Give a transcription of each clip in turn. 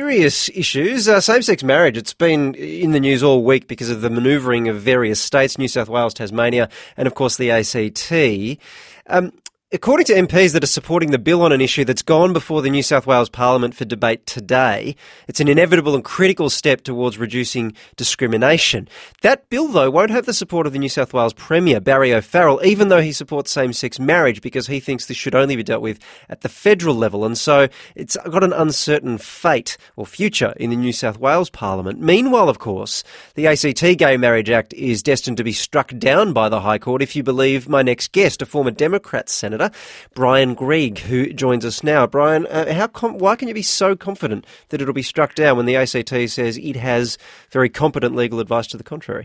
serious issues. Same-sex marriage, it's been in the news all week because of the manoeuvring of various states, New South Wales, Tasmania, and of course the ACT. According to MPs that are supporting the bill on an issue that's gone before the New South Wales Parliament for debate today, it's an inevitable and critical step towards reducing discrimination. That bill, though, won't have the support of the New South Wales Premier, Barry O'Farrell, even though he supports same-sex marriage, because he thinks this should only be dealt with at the federal level. And so it's got an uncertain fate or future in the New South Wales Parliament. Meanwhile, of course, the ACT Gay Marriage Act is destined to be struck down by the High Court, if you believe my next guest, a former Democrat senator, Brian Greig, who joins us now. Brian, why can you be so confident that it'll be struck down when the ACT says it has very competent legal advice to the contrary?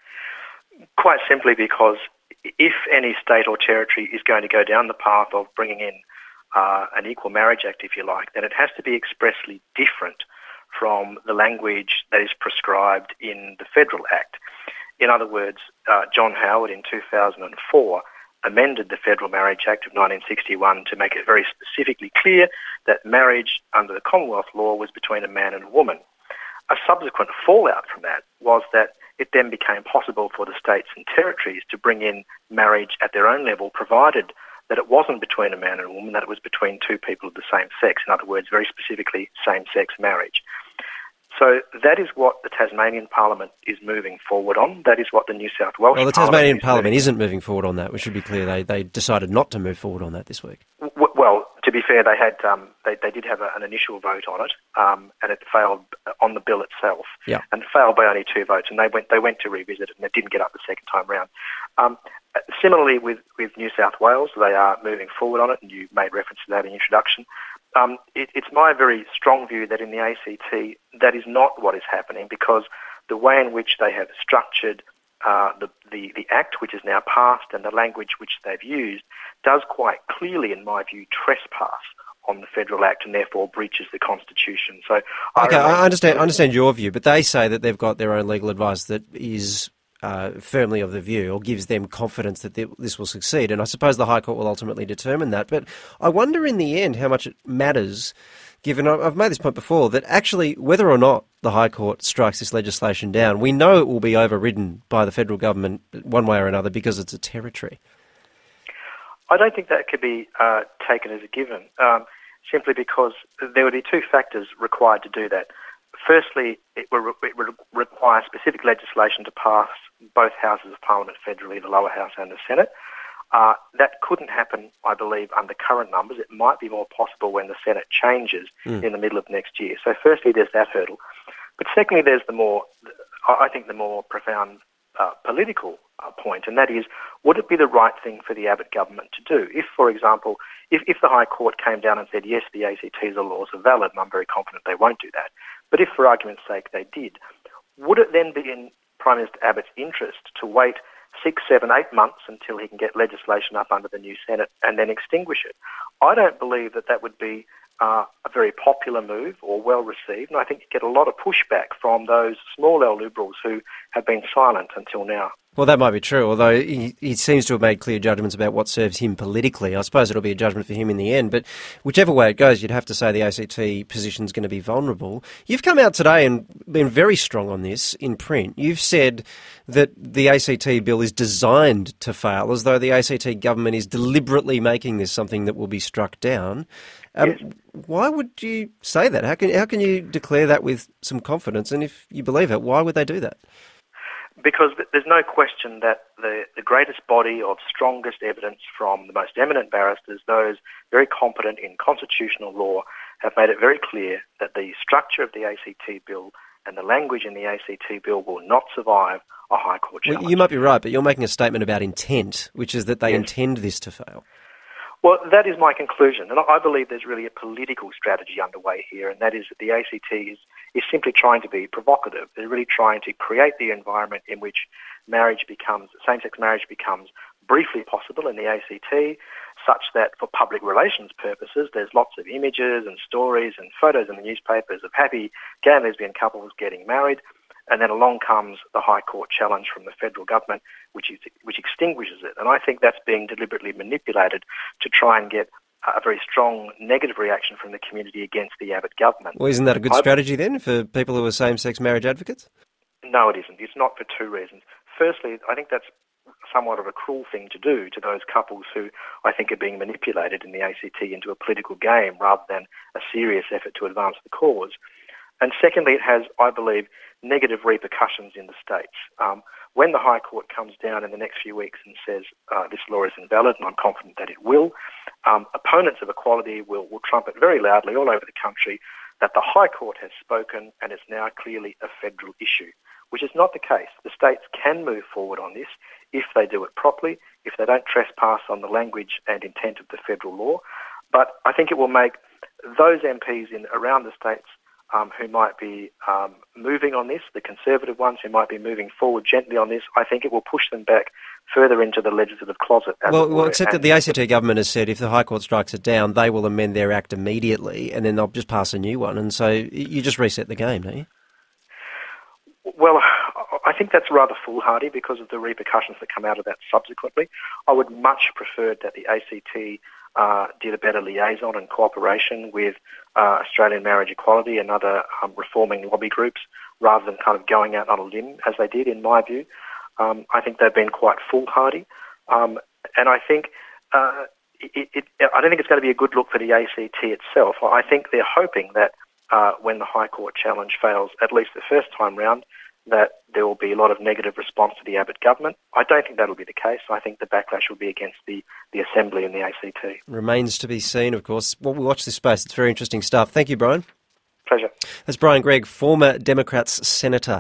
Quite simply because if any state or territory is going to go down the path of bringing in an Equal Marriage Act, if you like, then it has to be expressly different from the language that is prescribed in the Federal Act. In other words, John Howard in 2004 amended the Federal Marriage Act of 1961 to make it very specifically clear that marriage under the Commonwealth law was between a man and a woman. A subsequent fallout from that was that it then became possible for the states and territories to bring in marriage at their own level, provided that it wasn't between a man and a woman, that it was between two people of the same sex. In other words, very specifically, same-sex marriage. So that is what the Tasmanian Parliament is moving forward on. That is what the New South Wales Parliament Well, the Tasmanian Parliament isn't moving forward on that. We should be clear. They decided not to move forward on that this week. Well, to be fair, they had they did have an initial vote on it, and it failed on the bill itself. Yeah. And failed by only 2 votes. And they went to revisit it, and it didn't get up the second time round. Similarly, with New South Wales, they are moving forward on it, and you made reference to that in introduction. It's my very strong view that in the ACT, that is not what is happening, because the way in which they have structured the Act, which is now passed, and the language which they've used, does quite clearly, in my view, trespass on the Federal Act and therefore breaches the Constitution. So I understand your view, but they say that they've got their own legal advice that is firmly of the view, or gives them confidence that this will succeed. And I suppose the High Court will ultimately determine that. But I wonder in the end how much it matters, given I've made this point before, that actually whether or not the High Court strikes this legislation down, we know it will be overridden by the federal government one way or another because it's a territory. I don't think that could be taken as a given, simply because there would be two factors required to do that. Firstly, it would require specific legislation to pass both houses of Parliament federally, the lower house and the Senate. That couldn't happen, I believe, under current numbers. It might be more possible when the Senate changes in the middle of next year. So firstly, there's that hurdle. But secondly, there's the more profound political point, and that is, would it be the right thing for the Abbott government to do? If, for example, if the High Court came down and said, yes, the ACT's laws are valid, and I'm very confident they won't do that, but if, for argument's sake, they did, would it then be in Prime Minister Abbott's interest to wait 6, 7, 8 months until he can get legislation up under the new Senate and then extinguish it? I don't believe that would be a very popular move or well received, and I think you get a lot of pushback from those small L Liberals who have been silent until now. Well, that might be true, although he seems to have made clear judgments about what serves him politically. I suppose it'll be a judgment for him in the end, but whichever way it goes, you'd have to say the ACT position is going to be vulnerable. You've come out today and been very strong on this in print. You've said that the ACT bill is designed to fail, as though the ACT government is deliberately making this something that will be struck down. Yes. Why would you say that? How can you declare that with some confidence? And if you believe it, why would they do that? Because there's no question that the greatest body of strongest evidence from the most eminent barristers, those very competent in constitutional law, have made it very clear that the structure of the ACT bill and the language in the ACT bill will not survive a High Court challenge. Well, you might be right, but you're making a statement about intent, which is that they intend this to fail. Well, that is my conclusion, and I believe there's really a political strategy underway here, and that is that the ACT is simply trying to be provocative. They're really trying to create the environment in which same-sex marriage becomes briefly possible in the ACT, such that for public relations purposes, there's lots of images and stories and photos in the newspapers of happy gay and lesbian couples getting married, and then along comes the High Court challenge from the federal government, which extinguishes it. And I think that's being deliberately manipulated to try and get a very strong negative reaction from the community against the Abbott government. Well, isn't that a good strategy then for people who are same-sex marriage advocates? No, it isn't. It's not, for two reasons. Firstly, I think that's somewhat of a cruel thing to do to those couples who I think are being manipulated in the ACT into a political game rather than a serious effort to advance the cause. And secondly, it has, I believe, negative repercussions in the states. When the High Court comes down in the next few weeks and says this law is invalid, and I'm confident that it will, opponents of equality will trumpet very loudly all over the country that the High Court has spoken and it's now clearly a federal issue, which is not the case. The states can move forward on this if they do it properly, if they don't trespass on the language and intent of the federal law. But I think it will make those MPs around the states who might be moving on this, the conservative ones who might be moving forward gently on this, I think it will push them back further into the legislative closet. Well, except that the ACT government has said if the High Court strikes it down, they will amend their act immediately and then they'll just pass a new one. And so you just reset the game, don't you? Well, I think that's rather foolhardy because of the repercussions that come out of that subsequently. I would much prefer that the ACT did a better liaison and cooperation with Australian Marriage Equality and other reforming lobby groups rather than kind of going out on a limb as they did, in my view. I think they've been quite foolhardy. And I think I don't think it's going to be a good look for the ACT itself. I think they're hoping that when the High Court challenge fails, at least the first time round, that there will be a lot of negative response to the Abbott government. I don't think that'll be the case. I think the backlash will be against the Assembly and the ACT. Remains to be seen, of course. Well, we'll watch this space. It's very interesting stuff. Thank you, Brian. Pleasure. That's Brian Gregg, former Democrats Senator.